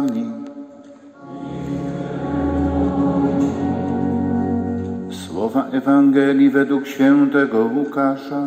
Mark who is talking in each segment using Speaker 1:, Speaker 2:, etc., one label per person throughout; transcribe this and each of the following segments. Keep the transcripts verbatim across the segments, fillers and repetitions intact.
Speaker 1: Wami. Słowa Ewangelii według świętego Łukasza.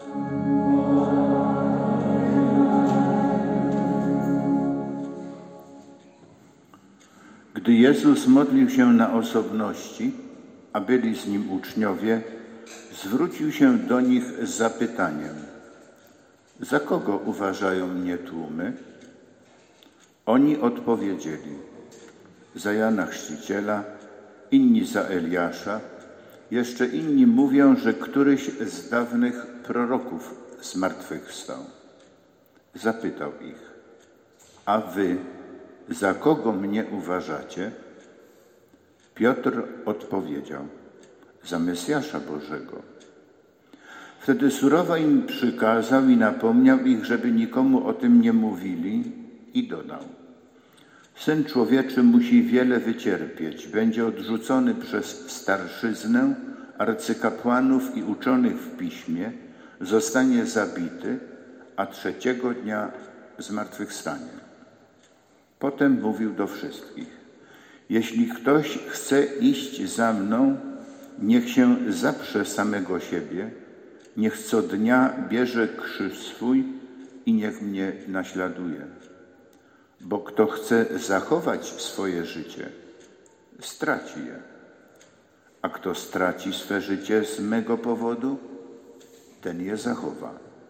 Speaker 1: Gdy Jezus modlił się na osobności, a byli z Nim uczniowie, zwrócił się do nich z zapytaniem: za kogo uważają mnie tłumy? Oni odpowiedzieli: za Jana Chrzciciela, inni za Eliasza, jeszcze inni mówią, że któryś z dawnych proroków zmartwychwstał. Zapytał ich: a wy za kogo mnie uważacie? Piotr odpowiedział: za Mesjasza Bożego. Wtedy surowo im przykazał i napomniał ich, żeby nikomu o tym nie mówili, i dodał: Syn Człowieczy musi wiele wycierpieć, będzie odrzucony przez starszyznę, arcykapłanów i uczonych w piśmie, zostanie zabity, a trzeciego dnia zmartwychwstanie. Potem mówił do wszystkich: jeśli ktoś chce iść za mną, niech się zaprze samego siebie, niech co dnia bierze krzyż swój i niech mnie naśladuje. Bo kto chce zachować swoje życie, straci je. A kto straci swe życie z mego powodu, ten je zachowa.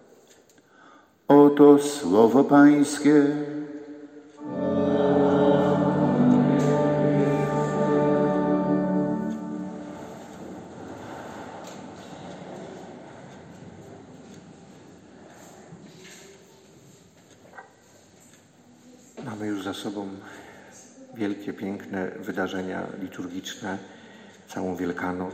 Speaker 1: Oto słowo Pańskie.
Speaker 2: Mamy już za sobą wielkie, piękne wydarzenia liturgiczne, całą Wielkanoc,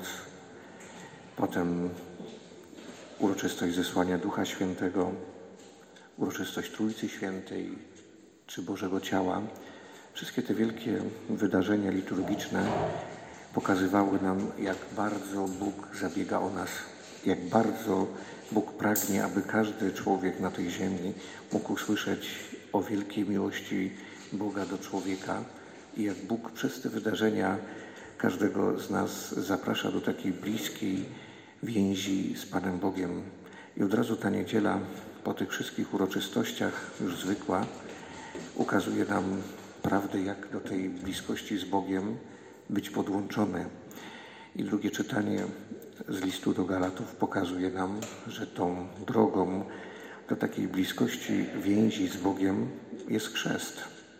Speaker 2: potem uroczystość zesłania Ducha Świętego, uroczystość Trójcy Świętej czy Bożego Ciała. Wszystkie te wielkie wydarzenia liturgiczne pokazywały nam, jak bardzo Bóg zabiega o nas, jak bardzo Bóg pragnie, aby każdy człowiek na tej ziemi mógł usłyszeć o wielkiej miłości Boga do człowieka i jak Bóg przez te wydarzenia każdego z nas zaprasza do takiej bliskiej więzi z Panem Bogiem. I od razu ta niedziela po tych wszystkich uroczystościach już zwykła ukazuje nam prawdę, jak do tej bliskości z Bogiem być podłączone. I drugie czytanie z listu do Galatów pokazuje nam, że tą drogą do takiej bliskości więzi z Bogiem jest chrzest.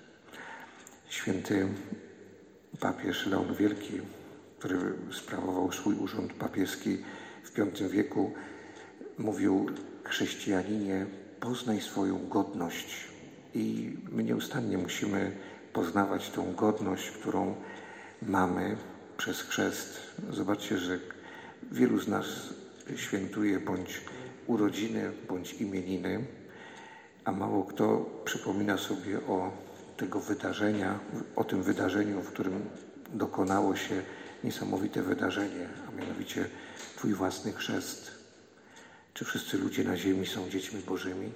Speaker 2: Święty papież Leon Wielki, który sprawował swój urząd papieski w piątym wieku, mówił: chrześcijaninie, poznaj swoją godność. I my nieustannie musimy poznawać tą godność, którą mamy przez chrzest. Zobaczcie, że wielu z nas świętuje bądź urodziny, bądź imieniny, a mało kto przypomina sobie o tego wydarzenia, o tym wydarzeniu, w którym dokonało się niesamowite wydarzenie, a mianowicie Twój własny chrzest. Czy wszyscy ludzie na ziemi są dziećmi Bożymi?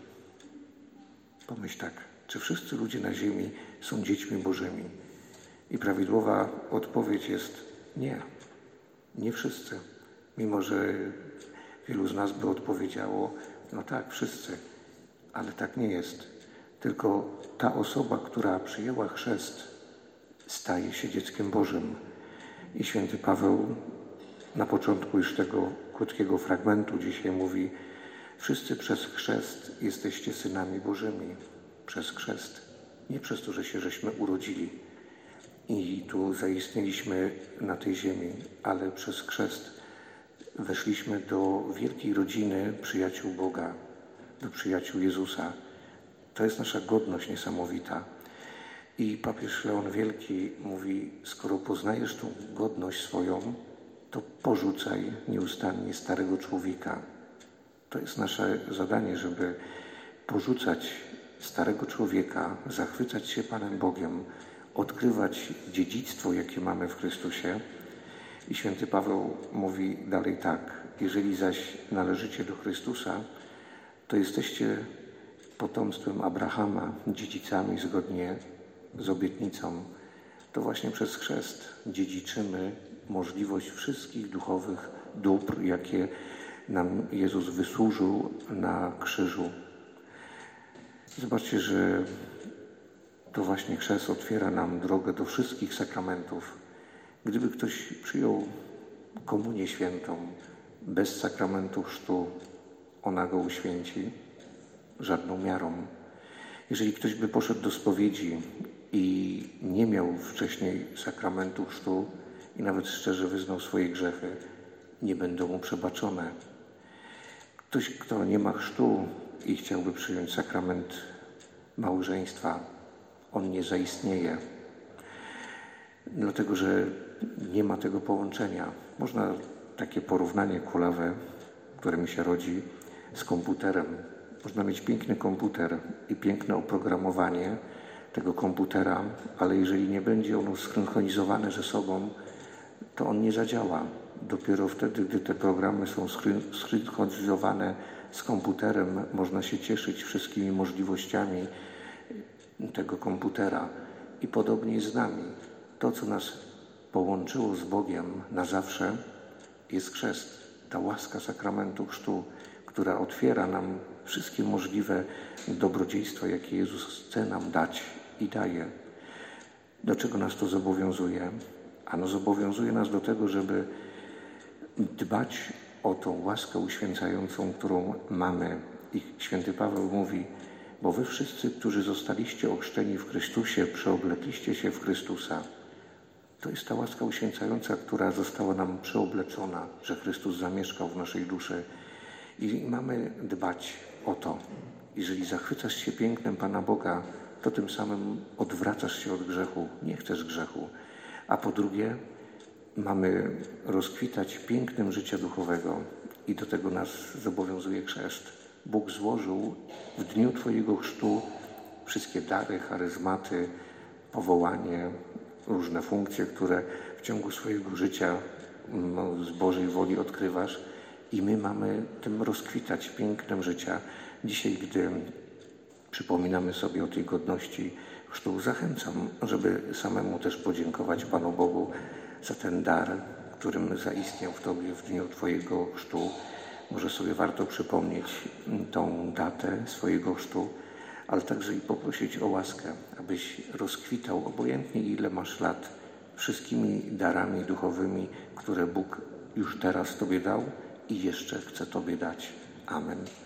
Speaker 2: Pomyśl tak, czy wszyscy ludzie na ziemi są dziećmi Bożymi? I prawidłowa odpowiedź jest nie, nie wszyscy. Mimo że wielu z nas by odpowiedziało: no tak, wszyscy, ale tak nie jest. Tylko ta osoba, która przyjęła chrzest, staje się dzieckiem Bożym. I święty Paweł na początku już tego krótkiego fragmentu dzisiaj mówi: wszyscy przez chrzest jesteście synami Bożymi. Przez chrzest. Nie przez to, że się żeśmy urodzili i tu zaistnieliśmy na tej ziemi, ale przez chrzest weszliśmy do wielkiej rodziny przyjaciół Boga, do przyjaciół Jezusa. To jest nasza godność niesamowita. I papież Leon Wielki mówi: skoro poznajesz tą godność swoją, to porzucaj nieustannie starego człowieka. To jest nasze zadanie, żeby porzucać starego człowieka, zachwycać się Panem Bogiem, odkrywać dziedzictwo, jakie mamy w Chrystusie. I święty Paweł mówi dalej tak: jeżeli zaś należycie do Chrystusa, to jesteście potomstwem Abrahama, dziedzicami zgodnie z obietnicą, to właśnie przez chrzest dziedziczymy możliwość wszystkich duchowych dóbr, jakie nam Jezus wysłużył na krzyżu. Zobaczcie, że to właśnie chrzest otwiera nam drogę do wszystkich sakramentów. Gdyby ktoś przyjął komunię świętą bez sakramentu chrztu, ona go uświęci żadną miarą. Jeżeli ktoś by poszedł do spowiedzi i nie miał wcześniej sakramentu chrztu i nawet szczerze wyznał swoje grzechy, nie będą mu przebaczone. Ktoś, kto nie ma chrztu i chciałby przyjąć sakrament małżeństwa, on nie zaistnieje. Dlatego, że nie ma tego połączenia. Można takie porównanie kulawe, które mi się rodzi, z komputerem. Można mieć piękny komputer i piękne oprogramowanie tego komputera, ale jeżeli nie będzie ono zsynchronizowane ze sobą, to on nie zadziała. Dopiero wtedy, gdy te programy są zsynchronizowane z komputerem, można się cieszyć wszystkimi możliwościami tego komputera. I podobnie jest z nami. To, co nas połączyło z Bogiem na zawsze, jest chrzest. Ta łaska sakramentu chrztu, która otwiera nam wszystkie możliwe dobrodziejstwa, jakie Jezus chce nam dać i daje. Do czego nas to zobowiązuje? Ano zobowiązuje nas do tego, żeby dbać o tą łaskę uświęcającą, którą mamy. I święty Paweł mówi, bo wy wszyscy, którzy zostaliście ochrzczeni w Chrystusie, przeoblekliście się w Chrystusa. To jest ta łaska uświęcająca, która została nam przeobleczona, że Chrystus zamieszkał w naszej duszy. I mamy dbać o to. Jeżeli zachwycasz się pięknem Pana Boga, to tym samym odwracasz się od grzechu. Nie chcesz grzechu. A po drugie, mamy rozkwitać pięknem życia duchowego i do tego nas zobowiązuje chrzest. Bóg złożył w dniu Twojego chrztu wszystkie dary, charyzmaty, powołanie, różne funkcje, które w ciągu swojego życia no, z Bożej woli odkrywasz i my mamy tym rozkwitać pięknem życia. Dzisiaj, gdy przypominamy sobie o tej godności chrztu, zachęcam, żeby samemu też podziękować Panu Bogu za ten dar, którym zaistniał w Tobie w dniu Twojego chrztu. Może sobie warto przypomnieć tą datę swojego chrztu, ale także i poprosić o łaskę, abyś rozkwitał, obojętnie ile masz lat, wszystkimi darami duchowymi, które Bóg już teraz Tobie dał i jeszcze chce Tobie dać. Amen.